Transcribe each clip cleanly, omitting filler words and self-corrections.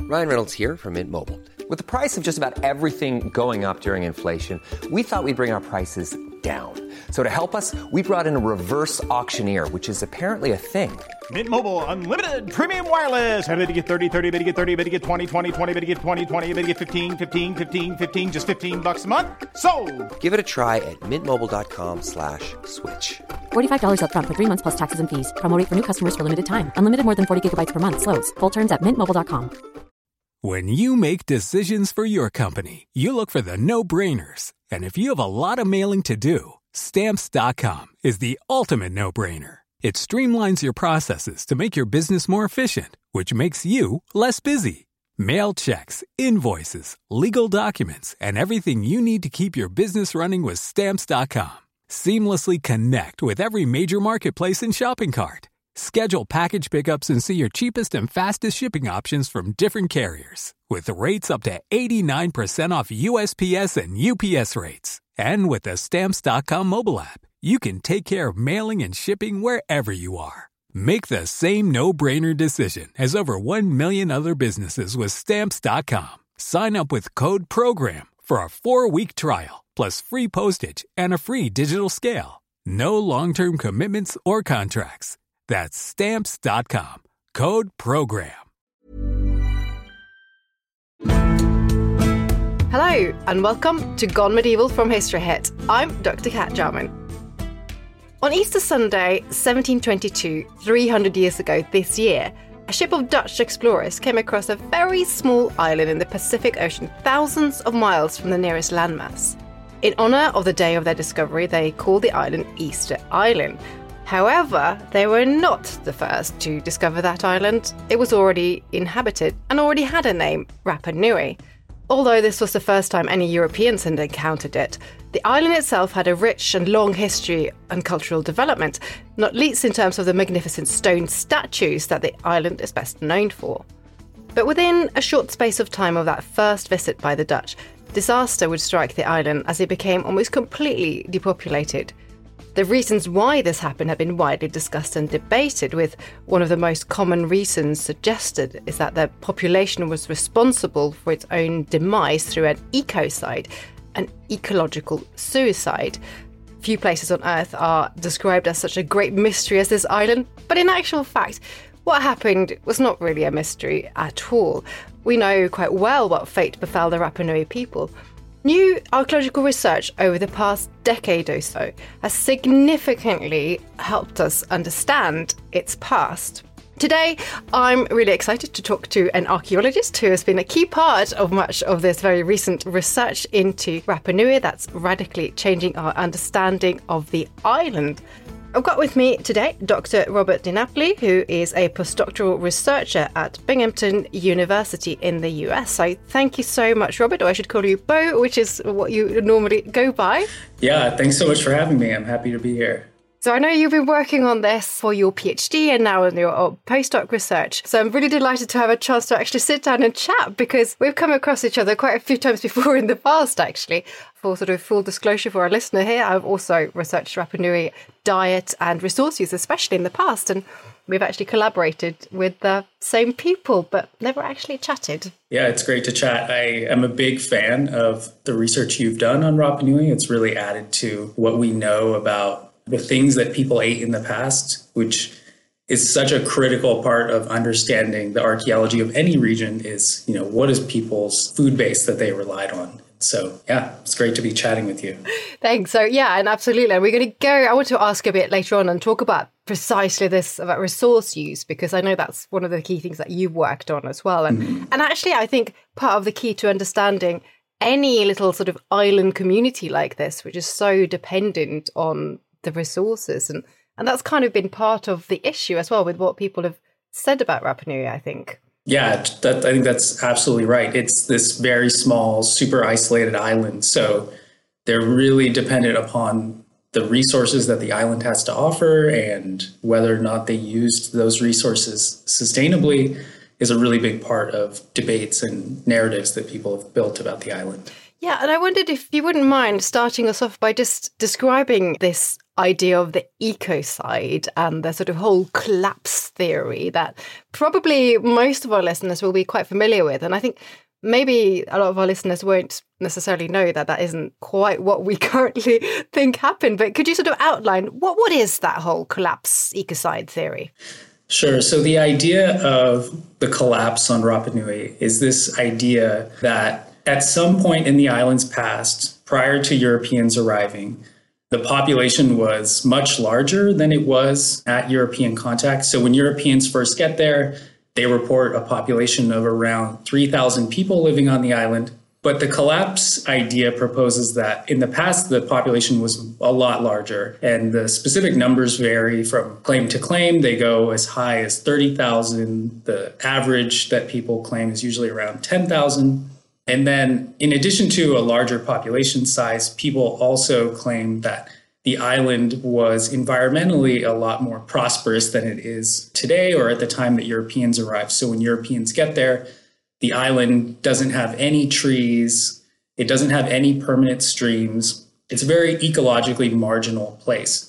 Ryan Reynolds here from Mint Mobile. With the price of just about everything going up during inflation, we thought we'd bring our prices down. So to help us, we brought in a reverse auctioneer, which is apparently a thing. Mint Mobile Unlimited Premium Wireless. How to get 30, 30, bit to get 30, bit to get 20, 20, 20, bit to get 20, 20, bit to get 15, 15, 15, 15, just $15 a month? Sold! Give it a try at mintmobile.com/switch. $45 up front for 3 months plus taxes and fees. Promo rate for new customers for limited time. Unlimited more than 40 gigabytes per month. Slows full terms at mintmobile.com. When you make decisions for your company, you look for the no-brainers. And if you have a lot of mailing to do, Stamps.com is the ultimate no-brainer. It streamlines your processes to make your business more efficient, which makes you less busy. Mail checks, invoices, legal documents, and everything you need to keep your business running with Stamps.com. Seamlessly connect with every major marketplace and shopping cart. Schedule package pickups and see your cheapest and fastest shipping options from different carriers, with rates up to 89% off USPS and UPS rates. And with the Stamps.com mobile app, you can take care of mailing and shipping wherever you are. Make the same no-brainer decision as over 1 million other businesses with Stamps.com. Sign up with code PROGRAM for a 4-week trial, plus free postage and a free digital scale. No long-term commitments or contracts. That's Stamps.com. Code PROGRAM. Hello, and welcome to Gone Medieval from History Hit. I'm Dr. Kat Jarman. On Easter Sunday, 1722, 300 years ago this year, a ship of Dutch explorers came across a very small island in the Pacific Ocean, thousands of miles from the nearest landmass. In honour of the day of their discovery, they called the island Easter Island. However, they were not the first to discover that island. It was already inhabited and already had a name, Rapa Nui. Although this was the first time any Europeans had encountered it, the island itself had a rich and long history and cultural development, not least in terms of the magnificent stone statues that the island is best known for. But within a short space of time of that first visit by the Dutch, disaster would strike the island as it became almost completely depopulated. The reasons why this happened have been widely discussed and debated, with one of the most common reasons suggested is that the population was responsible for its own demise through an ecocide, an ecological suicide. Few places on Earth are described as such a great mystery as this island, but in actual fact, what happened was not really a mystery at all. We know quite well what fate befell the Rapa Nui people. New archaeological research over the past decade or so has significantly helped us understand its past. Today, I'm really excited to talk to an archaeologist who has been a key part of much of this very recent research into Rapa Nui that's radically changing our understanding of the island. I've got with me today Dr. Robert DiNapoli, who is a postdoctoral researcher at Binghamton University in the US. So thank you so much, Robert, or I should call you Bo, which is what you normally go by. Yeah, thanks so much for having me. I'm happy to be here. So I know you've been working on this for your PhD and now in your postdoc research. So I'm really delighted to have a chance to actually sit down and chat, because we've come across each other quite a few times before in the past, actually. For sort of full disclosure for our listener here, I've also researched Rapa Nui diet and resource use, especially in the past. And we've actually collaborated with the same people, but never actually chatted. Yeah, it's great to chat. I am a big fan of the research you've done on Rapa Nui. It's really added to what we know about the things that people ate in the past, which is such a critical part of understanding the archaeology of any region, is, what is people's food base that they relied on? So, yeah, it's great to be chatting with you. Thanks. So, yeah, and absolutely. And we're going to go, I want to ask a bit later on and talk about precisely this, about resource use, because I know that's one of the key things that you've worked on as well. And actually, I think part of the key to understanding any little sort of island community like this, which is so dependent on the resources. And that's kind of been part of the issue as well with what people have said about Rapa Nui, I think. Yeah, I think that's absolutely right. It's this very small, super isolated island. So they're really dependent upon the resources that the island has to offer, and whether or not they used those resources sustainably is a really big part of debates and narratives that people have built about the island. Yeah, and I wondered if you wouldn't mind starting us off by just describing this idea of the ecocide and the sort of whole collapse theory that probably most of our listeners will be quite familiar with. And I think maybe a lot of our listeners won't necessarily know that that isn't quite what we currently think happened. But could you sort of outline what is that whole collapse ecocide theory? Sure. So the idea of the collapse on Rapa Nui is this idea that at some point in the island's past, prior to Europeans arriving, the population was much larger than it was at European contact. So when Europeans first get there, they report a population of around 3,000 people living on the island. But the collapse idea proposes that in the past, the population was a lot larger, and the specific numbers vary from claim to claim. They go as high as 30,000. The average that people claim is usually around 10,000. And then in addition to a larger population size, people also claim that the island was environmentally a lot more prosperous than it is today or at the time that Europeans arrived. So when Europeans get there, the island doesn't have any trees. It doesn't have any permanent streams. It's a very ecologically marginal place.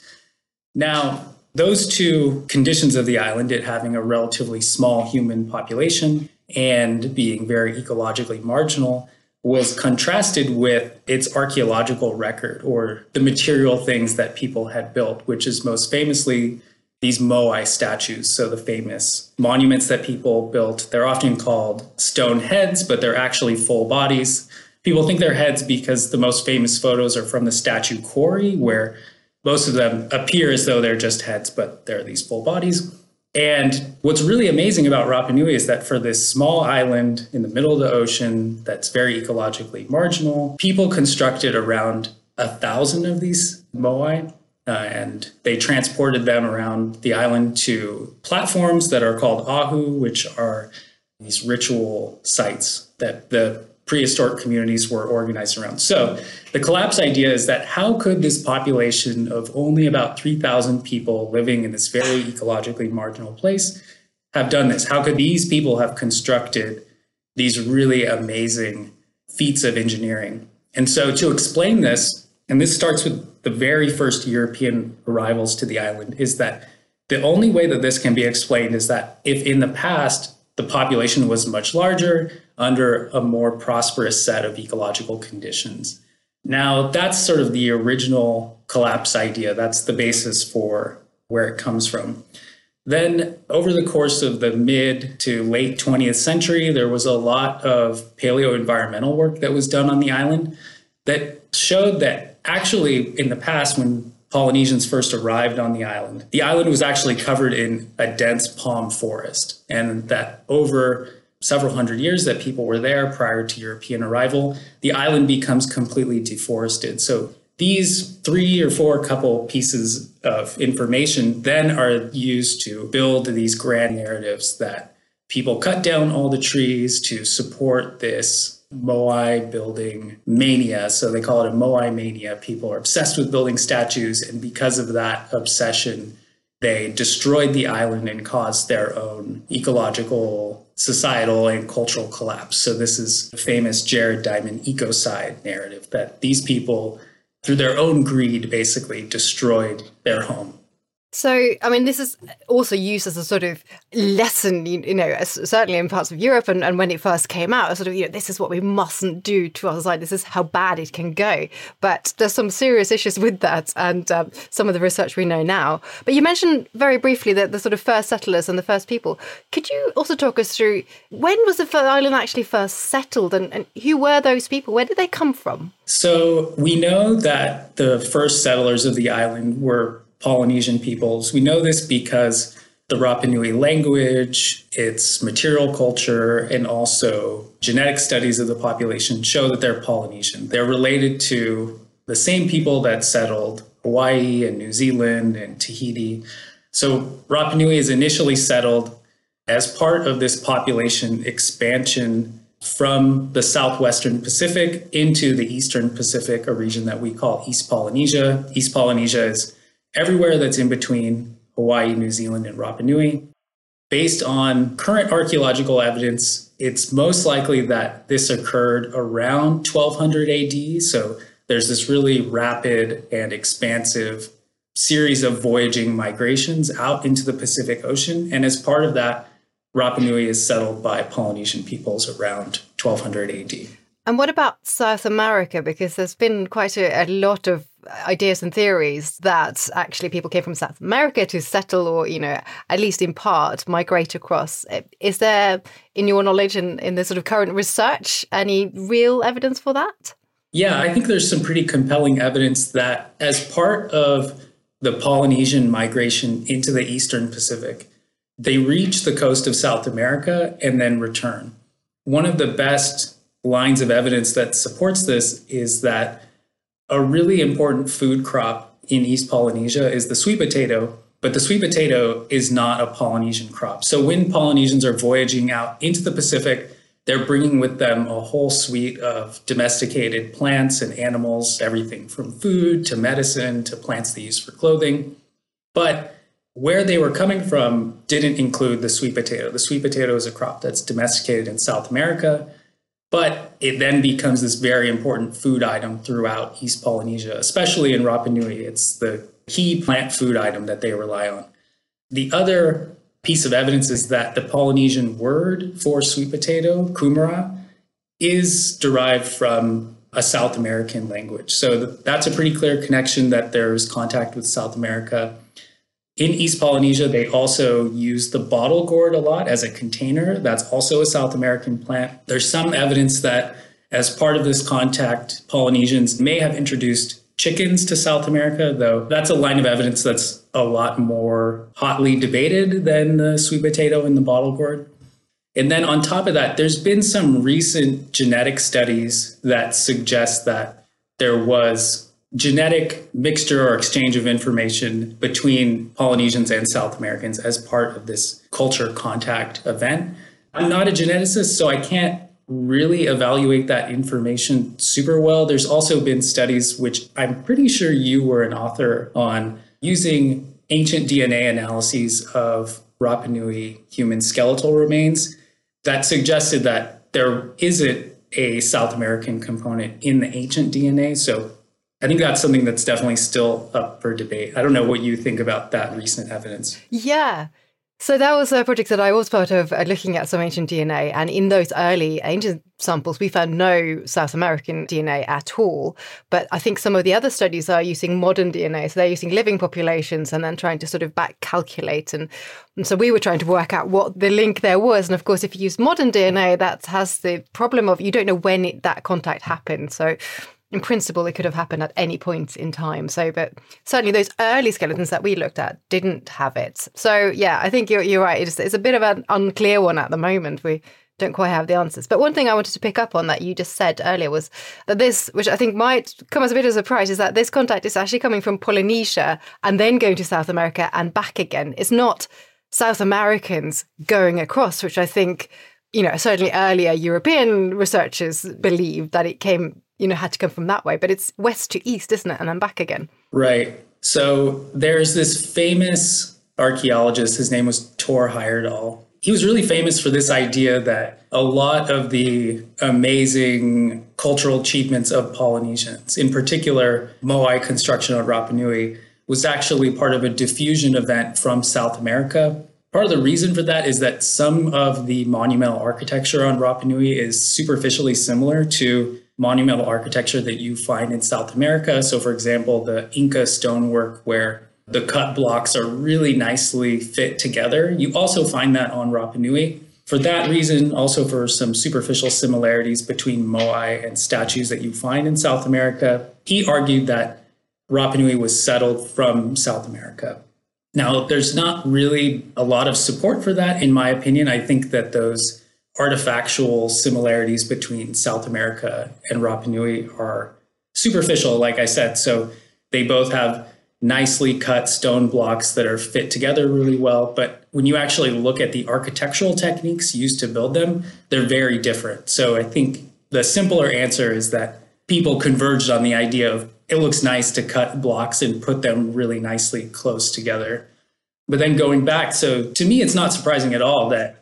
Now, those two conditions of the island, it having a relatively small human population and being very ecologically marginal, was contrasted with its archaeological record or the material things that people had built, which is most famously these moai statues. So the famous monuments that people built, they're often called stone heads, but they're actually full bodies. People think they're heads because the most famous photos are from the statue quarry, where most of them appear as though they're just heads, but they're these full bodies. And what's really amazing about Rapa Nui is that for this small island in the middle of the ocean that's very ecologically marginal, people constructed around 1,000 of these moai, and they transported them around the island to platforms that are called ahu, which are these ritual sites that the prehistoric communities were organized around. So the collapse idea is that how could this population of only about 3,000 people living in this very ecologically marginal place have done this? How could these people have constructed these really amazing feats of engineering? And so to explain this, and this starts with the very first European arrivals to the island, is that the only way that this can be explained is that if in the past the population was much larger under a more prosperous set of ecological conditions. Now, that's sort of the original collapse idea. That's the basis for where it comes from. Then over the course of the mid to late 20th century, there was a lot of paleo-environmental work that was done on the island that showed that actually in the past, when Polynesians first arrived on the island was actually covered in a dense palm forest, and that over several hundred years that people were there prior to European arrival, the island becomes completely deforested. So these 3 or 4 couple pieces of information then are used to build these grand narratives that people cut down all the trees to support this moai building mania. So they call it a moai mania. People are obsessed with building statues, and because of that obsession, they destroyed the island and caused their own ecological, societal, and cultural collapse. So this is the famous Jared Diamond ecocide narrative that these people, through their own greed, basically destroyed their home. So, I mean, this is also used as a sort of lesson, certainly in parts of Europe and when it first came out, sort of, this is what we mustn't do to our society. This is how bad it can go. But there's some serious issues with that and some of the research we know now. But you mentioned very briefly that the sort of first settlers and the first people. Could you also talk us through when was the island actually first settled and who were those people? Where did they come from? So we know that the first settlers of the island were Polynesian peoples. We know this because the Rapa Nui language, its material culture, and also genetic studies of the population show that they're Polynesian. They're related to the same people that settled Hawaii and New Zealand and Tahiti. So Rapa Nui is initially settled as part of this population expansion from the southwestern Pacific into the eastern Pacific, a region that we call East Polynesia. East Polynesia is everywhere that's in between Hawaii, New Zealand, and Rapa Nui. Based on current archaeological evidence, it's most likely that this occurred around 1200 AD. So there's this really rapid and expansive series of voyaging migrations out into the Pacific Ocean. And as part of that, Rapa Nui is settled by Polynesian peoples around 1200 AD. And what about South America? Because there's been quite a lot of ideas and theories that actually people came from South America to settle or, at least in part, migrate across. Is there, in your knowledge and in the sort of current research, any real evidence for that? Yeah, I think there's some pretty compelling evidence that as part of the Polynesian migration into the Eastern Pacific, they reach the coast of South America and then return. One of the best lines of evidence that supports this is that a really important food crop in East Polynesia is the sweet potato, but the sweet potato is not a Polynesian crop. So when Polynesians are voyaging out into the Pacific, they're bringing with them a whole suite of domesticated plants and animals, everything from food to medicine to plants they use for clothing. But where they were coming from didn't include the sweet potato. The sweet potato is a crop that's domesticated in South America, but it then becomes this very important food item throughout East Polynesia, especially in Rapa Nui. It's the key plant food item that they rely on. The other piece of evidence is that the Polynesian word for sweet potato, kumara, is derived from a South American language. So that's a pretty clear connection that there's contact with South America. In East Polynesia, they also use the bottle gourd a lot as a container. That's also a South American plant. There's some evidence that as part of this contact, Polynesians may have introduced chickens to South America, though that's a line of evidence that's a lot more hotly debated than the sweet potato and the bottle gourd. And then on top of that, there's been some recent genetic studies that suggest that there was genetic mixture or exchange of information between Polynesians and South Americans as part of this culture contact event. I'm not a geneticist, so I can't really evaluate that information super well. There's also been studies, which I'm pretty sure you were an author on, using ancient DNA analyses of Rapa Nui human skeletal remains that suggested that there isn't a South American component in the ancient DNA. So I think that's something that's definitely still up for debate. I don't know what you think about that recent evidence. Yeah. So that was a project that I was part of, looking at some ancient DNA. And in those early ancient samples, we found no South American DNA at all. But I think some of the other studies are using modern DNA. So they're using living populations and then trying to sort of back calculate. And so we were trying to work out what the link there was. And of course, if you use modern DNA, that has the problem of you don't know when that contact happened. So in principle, it could have happened at any point in time. So, but certainly those early skeletons that we looked at didn't have it. So, yeah, I think you're right. It's a bit of an unclear one at the moment. We don't quite have the answers. But one thing I wanted to pick up on that you just said earlier was that this, which I think might come as a bit of a surprise, is that this contact is actually coming from Polynesia and then going to South America and back again. It's not South Americans going across, which I think, certainly earlier European researchers believed that it came, had to come from that way. But it's west to east, isn't it? And then back again. Right. So there's this famous archaeologist. His name was Thor Heyerdahl. He was really famous for this idea that a lot of the amazing cultural achievements of Polynesians, in particular Moai construction on Rapa Nui, was actually part of a diffusion event from South America. Part of the reason for that is that some of the monumental architecture on Rapa Nui is superficially similar to monumental architecture that you find in South America. So, for example, the Inca stonework where the cut blocks are really nicely fit together. You also find that on Rapa Nui. For that reason, also for some superficial similarities between Moai and statues that you find in South America, he argued that Rapa Nui was settled from South America. Now, there's not really a lot of support for that, in my opinion. I think that those artifactual similarities between South America and Rapa Nui are superficial, like I said. So they both have nicely cut stone blocks that are fit together really well. But when you actually look at the architectural techniques used to build them, they're very different. So I think the simpler answer is that people converged on the idea of it looks nice to cut blocks and put them really nicely close together. But then going back, so to me, it's not surprising at all that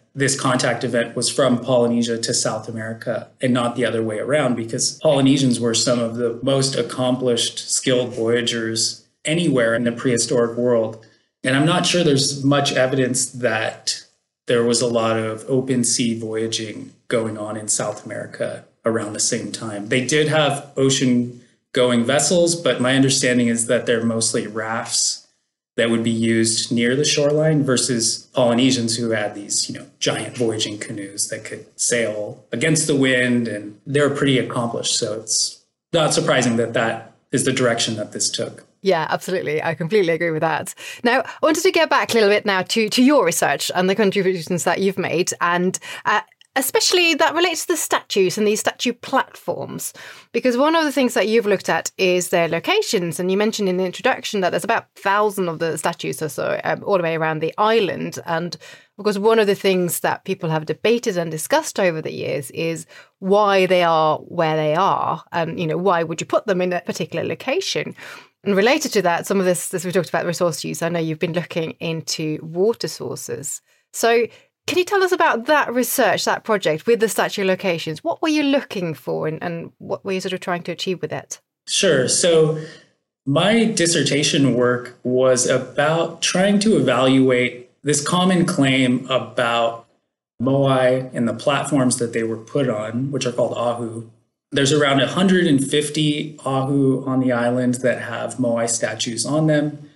this contact event was from Polynesia to South America and not the other way around, because Polynesians were some of the most accomplished, skilled voyagers anywhere in the prehistoric world. And I'm not sure there's much evidence that there was a lot of open sea voyaging going on in South America around the same time. They did have ocean-going vessels, but my understanding is that they're mostly rafts that would be used near the shoreline versus Polynesians who had these, giant voyaging canoes that could sail against the wind, and they were pretty accomplished. So it's not surprising that that is the direction that this took. Yeah, absolutely. I completely agree with that. Now, I wanted to get back a little bit now to your research and the contributions that you've made, and especially that relates to the statues and these statue platforms, because one of the things that you've looked at is their locations. And you mentioned in the introduction that there's about 1,000 of the statues or so all the way around the island. And of course, one of the things that people have debated and discussed over the years is why they are where they are. And, why would you put them in a particular location? And related to that, some of this, as we talked about resource use, I know you've been looking into water sources. So can you tell us about that research, that project with the statue locations? What were you looking for and what were you sort of trying to achieve with it? Sure. So my dissertation work was about trying to evaluate this common claim about moai and the platforms that they were put on, which are called ahu. There's around 150 ahu on the island that have moai statues on them.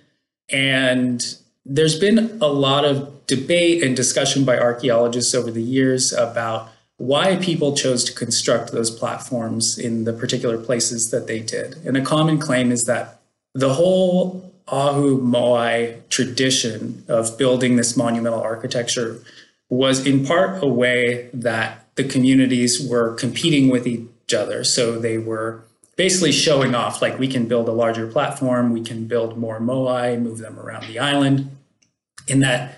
And there's been a lot of debate and discussion by archaeologists over the years about why people chose to construct those platforms in the particular places that they did. And a common claim is that the whole ahu moai tradition of building this monumental architecture was in part a way that the communities were competing with each other. So they were basically showing off, like, we can build a larger platform, we can build more moai, move them around the island, in that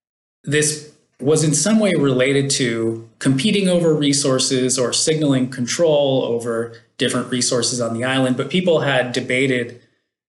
this was in some way related to competing over resources or signaling control over different resources on the island. But people had debated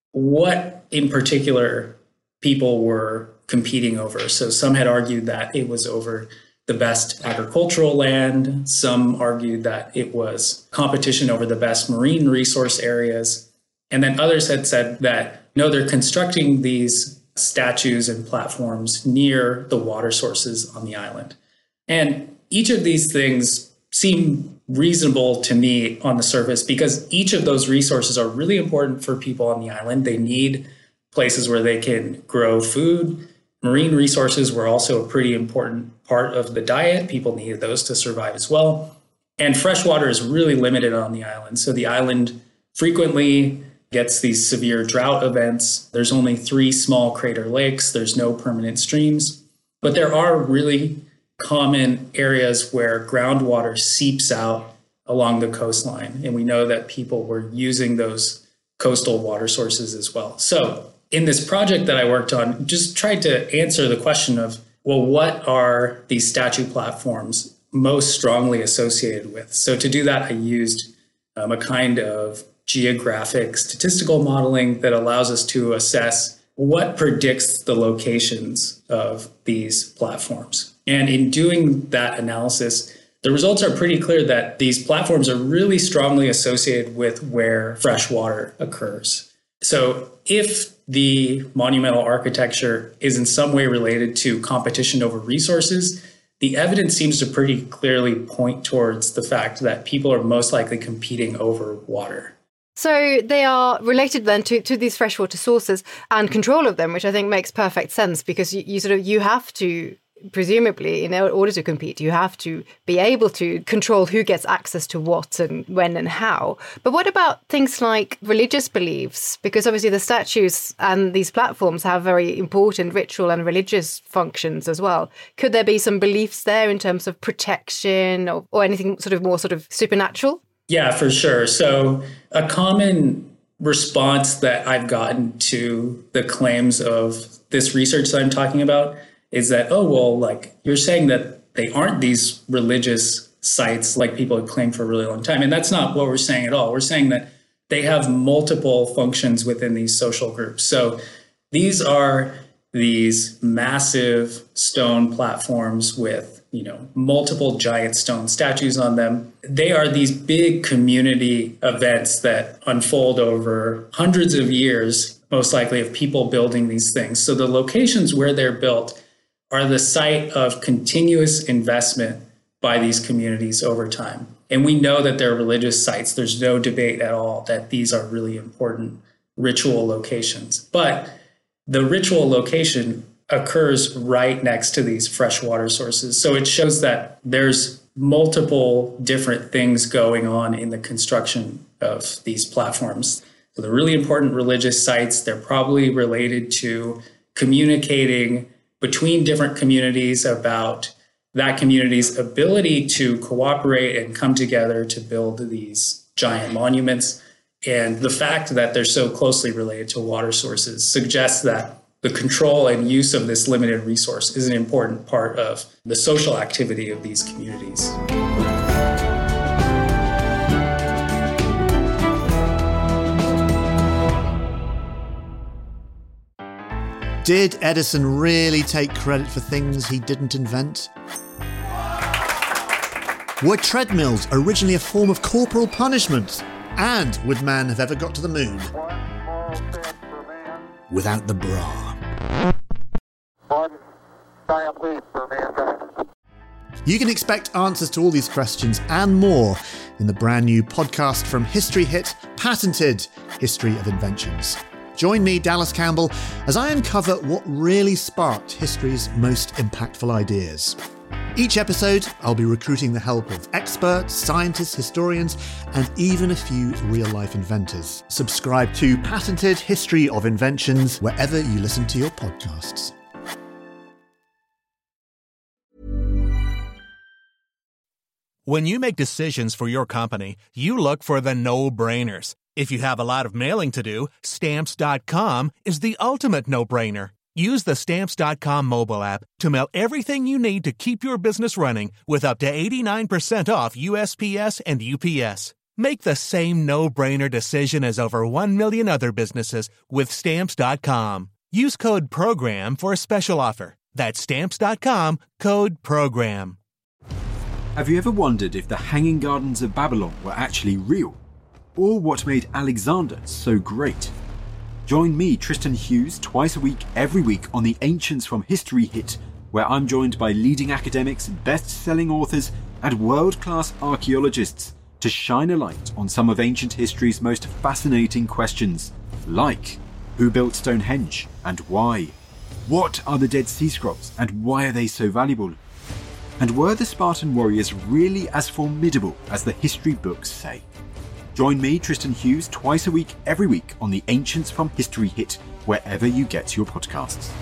what in particular people were competing over. So some had argued that it was over the best agricultural land. Some argued that it was competition over the best marine resource areas. And then others had said that, no, they're constructing these statues and platforms near the water sources on the island. And each of these things seem reasonable to me on the surface, because each of those resources are really important for people on the island. They need places where they can grow food. Marine resources were also a pretty important part of the diet. People needed those to survive as well. And fresh water is really limited on the island. So the island frequently gets these severe drought events. There's only 3 small crater lakes. There's no permanent streams. But there are really common areas where groundwater seeps out along the coastline. And we know that people were using those coastal water sources as well. So in this project that I worked on, just tried to answer the question of, well, what are these statue platforms most strongly associated with? So to do that, I used a kind of geographic statistical modeling that allows us to assess what predicts the locations of these platforms. And in doing that analysis, the results are pretty clear that these platforms are really strongly associated with where fresh water occurs. So if the monumental architecture is in some way related to competition over resources, the evidence seems to pretty clearly point towards the fact that people are most likely competing over water. So they are related then to these freshwater sources and control of them, which I think makes perfect sense, because you have to, presumably, in order to compete, you have to be able to control who gets access to what and when and how. But what about things like religious beliefs? Because obviously the statues and these platforms have very important ritual and religious functions as well. Could there be some beliefs there in terms of protection or anything more supernatural? Yeah, for sure. So a common response that I've gotten to the claims of this research that I'm talking about is that, oh, well, like, you're saying that they aren't these religious sites like people have claimed for a really long time. And that's not what we're saying at all. We're saying that they have multiple functions within these social groups. So these are these massive stone platforms with multiple giant stone statues on them. They are these big community events that unfold over hundreds of years, most likely, of people building these things. So the locations where they're built are the site of continuous investment by these communities over time. And we know that they're religious sites. There's no debate at all that these are really important ritual locations. But the ritual location occurs right next to these freshwater sources. So it shows that there's multiple different things going on in the construction of these platforms. So they're really important religious sites. They're probably related to communicating between different communities about that community's ability to cooperate and come together to build these giant monuments. And the fact that they're so closely related to water sources suggests that the control and use of this limited resource is an important part of the social activity of these communities. Did Edison really take credit for things he didn't invent? Were treadmills originally a form of corporal punishment? And would man have ever got to the moon without the bra? You can expect answers to all these questions and more in the brand new podcast from History Hit, Patented History of Inventions. Join me, Dallas Campbell, as I uncover what really sparked history's most impactful ideas. Each episode, I'll be recruiting the help of experts, scientists, historians, and even a few real-life inventors. Subscribe to Patented History of Inventions wherever you listen to your podcasts. When you make decisions for your company, you look for the no-brainers. If you have a lot of mailing to do, Stamps.com is the ultimate no-brainer. Use the Stamps.com mobile app to mail everything you need to keep your business running with up to 89% off USPS and UPS. Make the same no-brainer decision as over 1 million other businesses with Stamps.com. Use code PROGRAM for a special offer. That's Stamps.com, code PROGRAM. Have you ever wondered if the Hanging Gardens of Babylon were actually real? Or what made Alexander so great? Join me, Tristan Hughes, twice a week, every week on the Ancients from History Hit, where I'm joined by leading academics, best-selling authors, and world-class archaeologists to shine a light on some of ancient history's most fascinating questions, like who built Stonehenge and why? What are the Dead Sea Scrolls and why are they so valuable? And were the Spartan warriors really as formidable as the history books say? Join me, Tristan Hughes, twice a week, every week on the Ancients from History Hit, wherever you get your podcasts.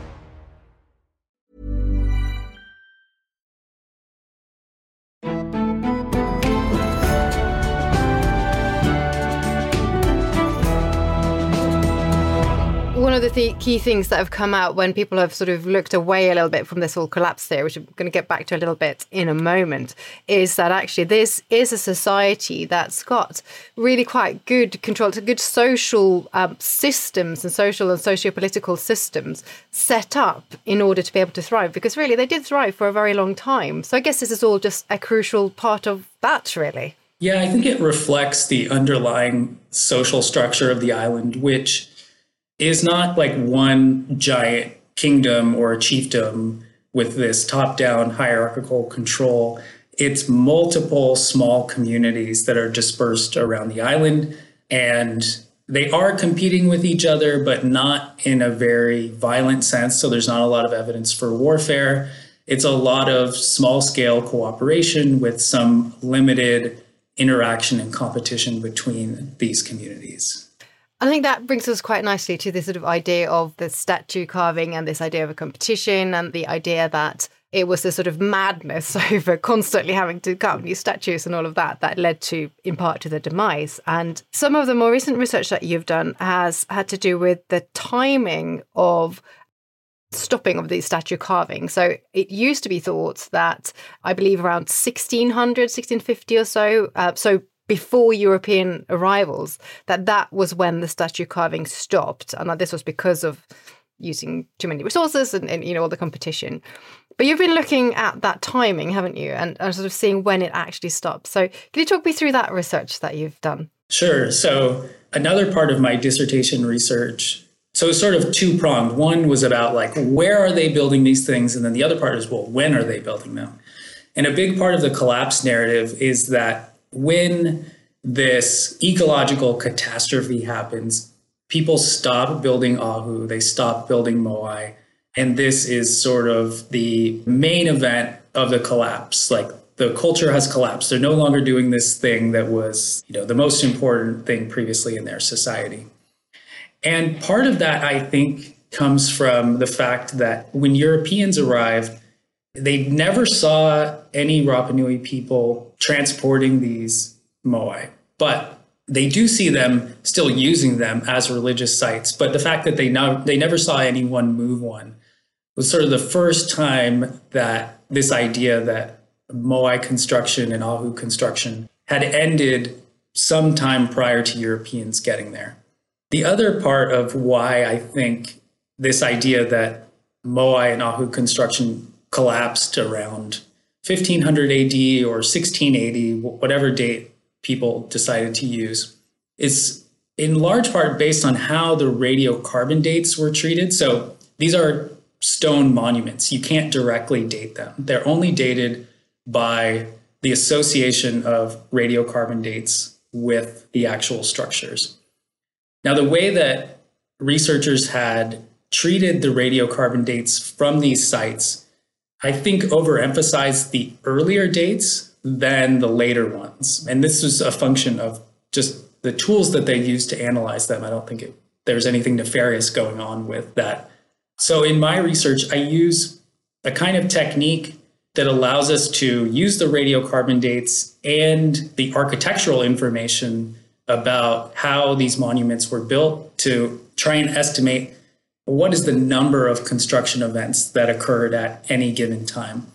One of the key things that have come out when people have sort of looked away a little bit from this whole collapse theory, which I'm going to get back to a little bit in a moment, is that actually this is a society that's got really quite good control, good social systems and social and socio-political systems set up in order to be able to thrive, because really they did thrive for a very long time. So I guess this is all just a crucial part of that, really. Yeah, I think it reflects the underlying social structure of the island, which is not like one giant kingdom or chiefdom with this top-down hierarchical control. It's multiple small communities that are dispersed around the island, and they are competing with each other, but not in a very violent sense. So there's not a lot of evidence for warfare. It's a lot of small-scale cooperation with some limited interaction and competition between these communities. I think that brings us quite nicely to this sort of idea of the statue carving and this idea of a competition and the idea that it was this sort of madness over constantly having to carve new statues and all of that led to, in part, to the demise. And some of the more recent research that you've done has had to do with the timing of stopping of these statue carving. So it used to be thought that, I believe, around 1600, 1650 or so before European arrivals, that was when the statue carving stopped. And this was because of using too many resources and all the competition. But you've been looking at that timing, haven't you? And sort of seeing when it actually stopped. So can you talk me through that research that you've done? Sure. So another part of my dissertation research, so it's sort of two-pronged. One was about like, where are they building these things? And then the other part is, well, when are they building them? And a big part of the collapse narrative is that when this ecological catastrophe happens, people stop building Ahu, they stop building Moai. And this is sort of the main event of the collapse. Like the culture has collapsed. They're no longer doing this thing that was, the most important thing previously in their society. And part of that, I think, comes from the fact that when Europeans arrived, they never saw any Rapa Nui people transporting these Moai. But they do see them still using them as religious sites. But the fact that they never saw anyone move one was sort of the first time that this idea that Moai construction and Ahu construction had ended sometime prior to Europeans getting there. The other part of why I think this idea that Moai and Ahu construction collapsed around 1500 AD or 1680, whatever date people decided to use, is in large part based on how the radiocarbon dates were treated. So these are stone monuments. You can't directly date them. They're only dated by the association of radiocarbon dates with the actual structures. Now, the way that researchers had treated the radiocarbon dates from these sites, I think overemphasized the earlier dates than the later ones. And this was a function of just the tools that they used to analyze them. I don't think there's anything nefarious going on with that. So in my research, I use a kind of technique that allows us to use the radiocarbon dates and the architectural information about how these monuments were built to try and estimate what is the number of construction events that occurred at any given time.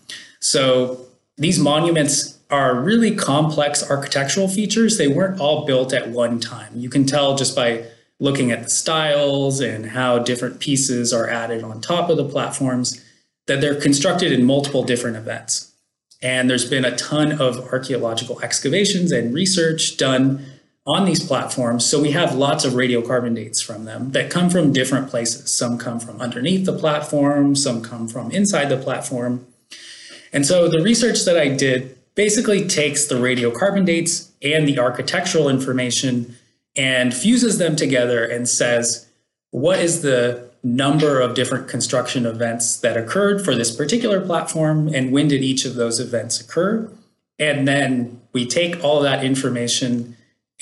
So these monuments are really complex architectural features. They weren't all built at one time. You can tell just by looking at the styles and how different pieces are added on top of the platforms that they're constructed in multiple different events. And there's been a ton of archaeological excavations and research done on these platforms. So we have lots of radiocarbon dates from them that come from different places. Some come from underneath the platform, some come from inside the platform. And so the research that I did basically takes the radiocarbon dates and the architectural information and fuses them together and says, what is the number of different construction events that occurred for this particular platform, and when did each of those events occur? And then we take all that information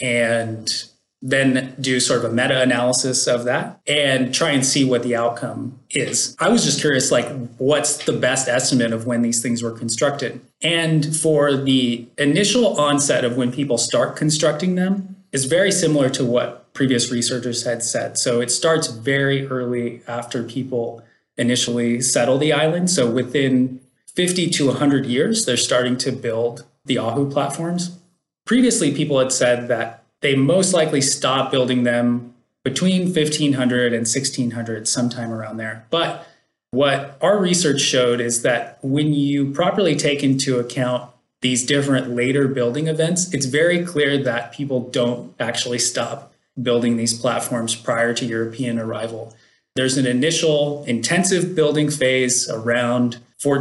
and then do sort of a meta-analysis of that and try and see what the outcome is. I was just curious, like, what's the best estimate of when these things were constructed? And for the initial onset of when people start constructing them is very similar to what previous researchers had said. So it starts very early after people initially settle the island. So within 50 to 100 years, they're starting to build the Ahu platforms. Previously, people had said that they most likely stopped building them between 1500 and 1600, sometime around there. But what our research showed is that when you properly take into account these different later building events, it's very clear that people don't actually stop building these platforms prior to European arrival. There's an initial intensive building phase around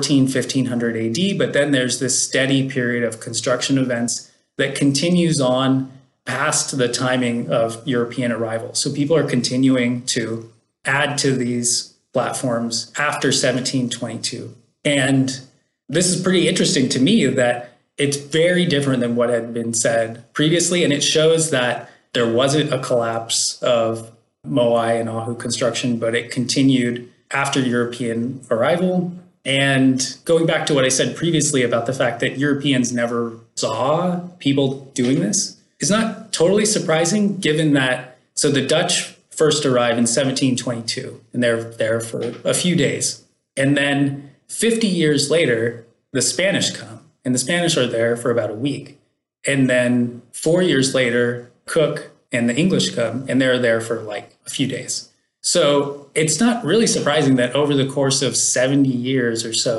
1500 AD, but then there's this steady period of construction events that continues on past the timing of European arrival. So people are continuing to add to these platforms after 1722. And this is pretty interesting to me that it's very different than what had been said previously. And it shows that there wasn't a collapse of Moai and Ahu construction, but it continued after European arrival. And going back to what I said previously about the fact that Europeans never saw people doing this is not totally surprising, given that, so the Dutch first arrived in 1722, and they're there for a few days. And then 50 years later, the Spanish come, and the Spanish are there for about a week. And then 4 years later, Cook and the English come, and they're there for like a few days. So it's not really surprising that over the course of 70 years or so,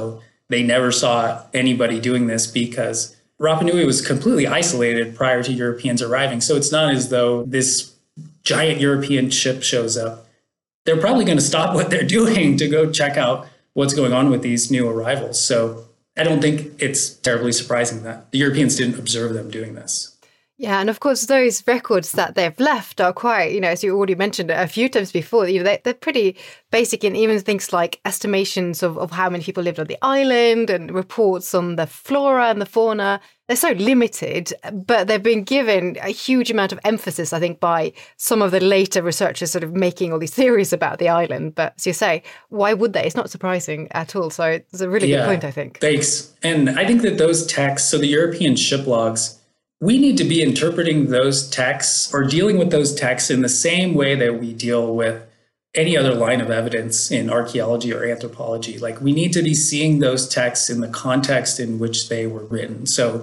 they never saw anybody doing this because Rapa Nui was completely isolated prior to Europeans arriving. So it's not as though this giant European ship shows up. They're probably going to stop what they're doing to go check out what's going on with these new arrivals. So I don't think it's terribly surprising that the Europeans didn't observe them doing this. Yeah, and of course, those records that they've left are quite, as you already mentioned a few times before, they're pretty basic, and even things like estimations of how many people lived on the island and reports on the flora and the fauna. They're so limited, but they've been given a huge amount of emphasis, I think, by some of the later researchers sort of making all these theories about the island. But as you say, why would they? It's not surprising at all. So it's a really good point, I think. Thanks. And I think that those texts, so the European ship logs, we need to be interpreting those texts or dealing with those texts in the same way that we deal with any other line of evidence in archaeology or anthropology. Like, we need to be seeing those texts in the context in which they were written. So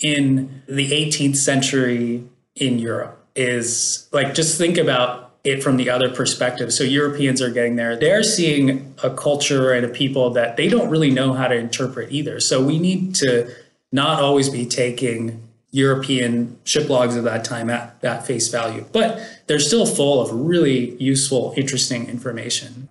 in the 18th century in Europe is like, just think about it from the other perspective. So Europeans are getting there. They're seeing a culture and a people that they don't really know how to interpret either. So we need to not always be taking European ship logs of that time at that face value, but they're still full of really useful, interesting information.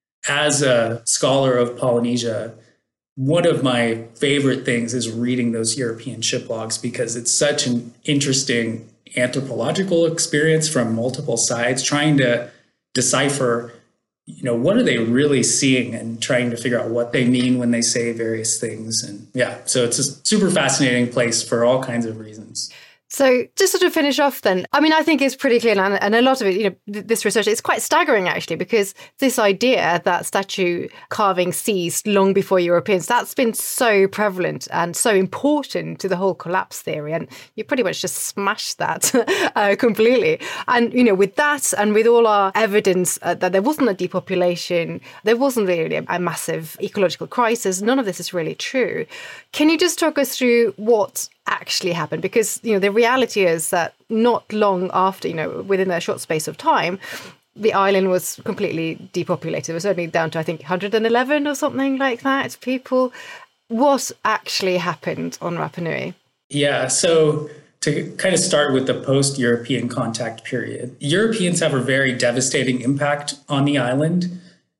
As a scholar of Polynesia, one of my favorite things is reading those European ship logs because it's such an interesting anthropological experience from multiple sides, trying to decipher, what are they really seeing and trying to figure out what they mean when they say various things. And so it's a super fascinating place for all kinds of reasons. So just sort of finish off then, I think it's pretty clear, and a lot of it, this research, it's quite staggering actually, because this idea that statue carving ceased long before Europeans, that's been so prevalent and so important to the whole collapse theory. And you pretty much just smashed that completely. And, with that and with all our evidence that there wasn't a depopulation, there wasn't really a massive ecological crisis, none of this is really true. Can you just talk us through what actually happened? Because, the reality is that not long after, within a short space of time, the island was completely depopulated. It was only down to, I think, 111 or something like that people. What actually happened on Rapa Nui? Yeah, so to kind of start with the post-European contact period, Europeans have a very devastating impact on the island.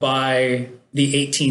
By the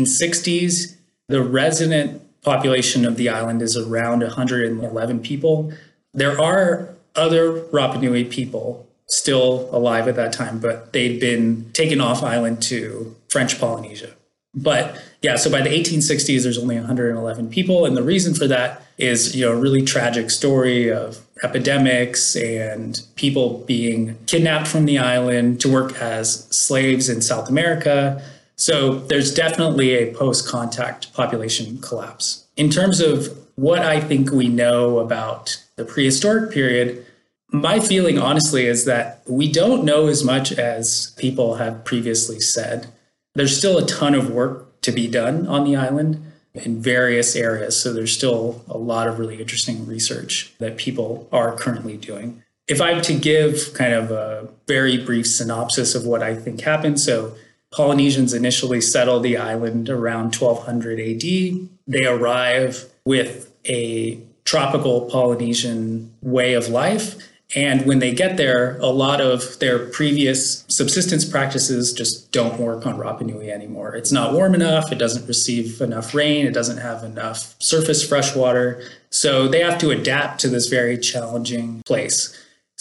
1860s, the resident population of the island is around 111 people. There are other Rapa Nui people still alive at that time, but they'd been taken off island to French Polynesia. But so by the 1860s, there's only 111 people. And the reason for that is, a really tragic story of epidemics and people being kidnapped from the island to work as slaves in South America. So there's definitely a post-contact population collapse. In terms of what I think we know about the prehistoric period, my feeling, honestly, is that we don't know as much as people have previously said. There's still a ton of work to be done on the island in various areas. So there's still a lot of really interesting research that people are currently doing. If I'm to give kind of a very brief synopsis of what I think happened, so Polynesians initially settled the island around 1200 AD. They arrive with a tropical Polynesian way of life. And when they get there, a lot of their previous subsistence practices just don't work on Rapa Nui anymore. It's not warm enough. It doesn't receive enough rain. It doesn't have enough surface fresh water. So they have to adapt to this very challenging place.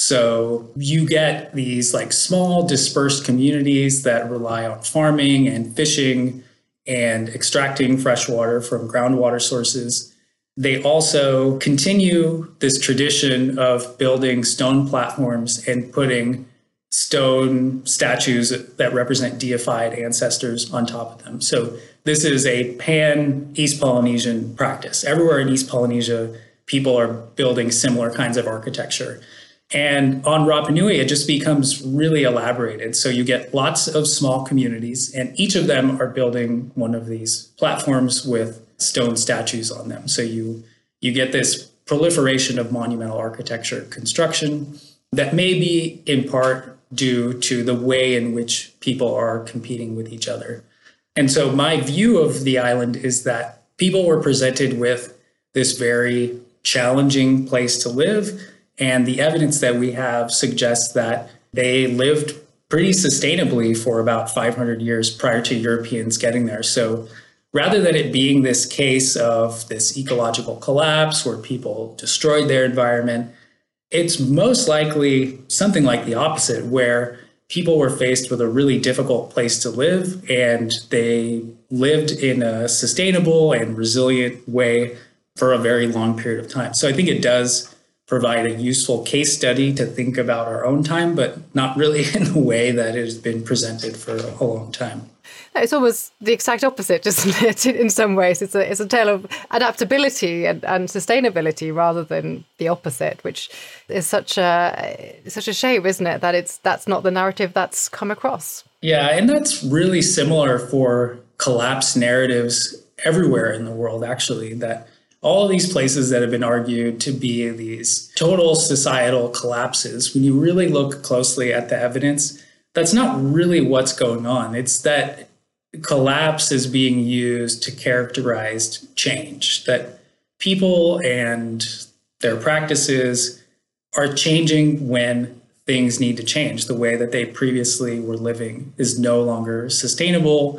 So you get these like small dispersed communities that rely on farming and fishing and extracting fresh water from groundwater sources. They also continue this tradition of building stone platforms and putting stone statues that represent deified ancestors on top of them. So this is a pan-East Polynesian practice. Everywhere in East Polynesia, people are building similar kinds of architecture. And on Rapa Nui, it just becomes really elaborated. So you get lots of small communities, and each of them are building one of these platforms with stone statues on them. So you get this proliferation of monumental architecture construction that may be in part due to the way in which people are competing with each other. And so my view of the island is that people were presented with this very challenging place to live. And the evidence that we have suggests that they lived pretty sustainably for about 500 years prior to Europeans getting there. So rather than it being this case of this ecological collapse where people destroyed their environment, it's most likely something like the opposite, where people were faced with a really difficult place to live, and they lived in a sustainable and resilient way for a very long period of time. So I think it does provide a useful case study to think about our own time, but not really in the way that it has been presented for a long time. It's almost the exact opposite, isn't it? In some ways, it's a tale of adaptability and sustainability rather than the opposite, which is such a shame, isn't it? That's not the narrative that's come across. Yeah, and that's really similar for collapse narratives everywhere in the world, actually, that all of these places that have been argued to be these total societal collapses, when you really look closely at the evidence, that's not really what's going on. It's that collapse is being used to characterize change, that people and their practices are changing when things need to change. The way that they previously were living is no longer sustainable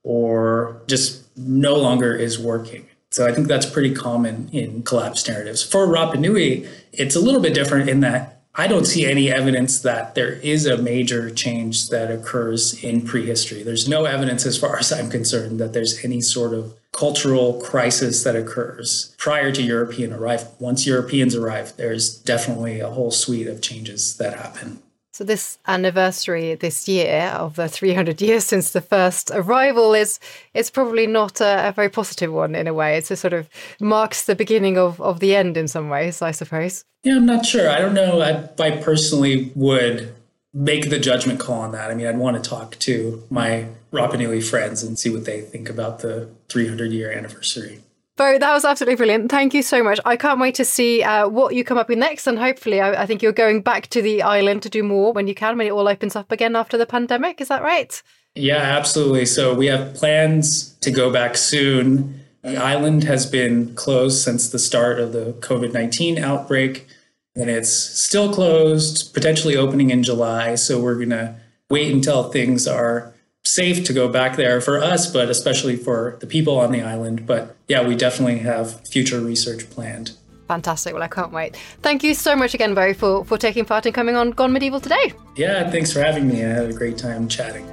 or just no longer is working. So I think that's pretty common in collapse narratives. For Rapa Nui, it's a little bit different in that I don't see any evidence that there is a major change that occurs in prehistory. There's no evidence, as far as I'm concerned, that there's any sort of cultural crisis that occurs prior to European arrival. Once Europeans arrive, there's definitely a whole suite of changes that happen. So this anniversary this year of the 300 years since the first arrival is probably not a very positive one in a way. It's a sort of marks the beginning of the end in some ways, I suppose. Yeah, I'm not sure. I don't know if I personally would make the judgment call on that. I mean, I'd want to talk to my Rapa Nui friends and see what they think about the 300-year anniversary. Bo, that was absolutely brilliant. Thank you so much. I can't wait to see what you come up with next. And hopefully, I think you're going back to the island to do more when you can, when it all opens up again after the pandemic. Is that right? Yeah, absolutely. So we have plans to go back soon. The island has been closed since the start of the COVID-19 outbreak, and it's still closed, potentially opening in July. So we're going to wait until things are safe to go back there for us, but especially for the people on the island. But yeah, we definitely have future research planned. Fantastic. Well, I can't wait. Thank you so much again, Bo, for taking part in coming on Gone Medieval today. Yeah, thanks for having me. I had a great time chatting.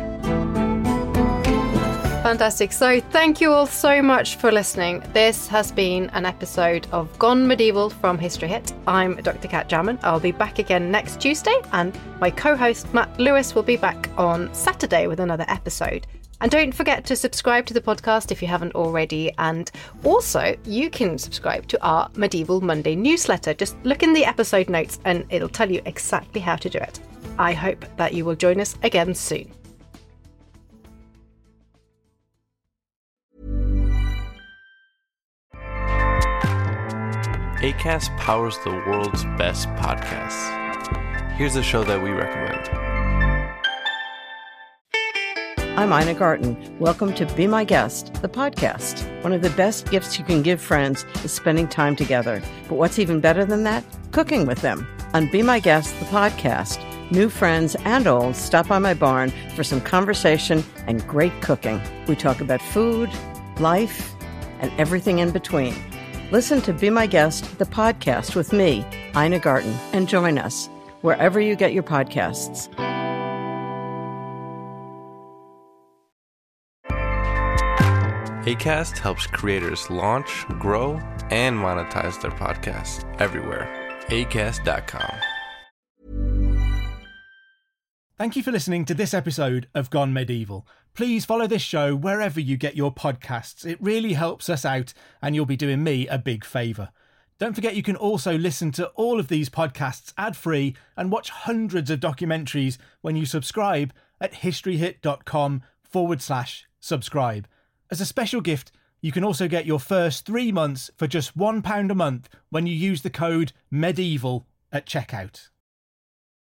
Fantastic. So thank you all so much for listening. This has been an episode of Gone Medieval from History Hit. I'm Dr. Kat Jarman. I'll be back again next Tuesday, and my co-host Matt Lewis will be back on Saturday with another episode. And don't forget to subscribe to the podcast if you haven't already. And also, you can subscribe to our Medieval Monday newsletter. Just look in the episode notes and it'll tell you exactly how to do it. I hope that you will join us again soon. Acast powers the world's best podcasts. Here's a show that we recommend. I'm Ina Garten. Welcome to Be My Guest, the podcast. One of the best gifts you can give friends is spending time together. But what's even better than that? Cooking with them. On Be My Guest, the podcast, new friends and old stop by my barn for some conversation and great cooking. We talk about food, life, and everything in between. Listen to Be My Guest, the podcast with me, Ina Garten, and join us wherever you get your podcasts. Acast helps creators launch, grow, and monetize their podcasts everywhere. Acast.com. Thank you for listening to this episode of Gone Medieval. Please follow this show wherever you get your podcasts. It really helps us out, and you'll be doing me a big favour. Don't forget you can also listen to all of these podcasts ad-free and watch hundreds of documentaries when you subscribe at historyhit.com/subscribe. As a special gift, you can also get your first 3 months for just £1 a month when you use the code MEDIEVAL at checkout.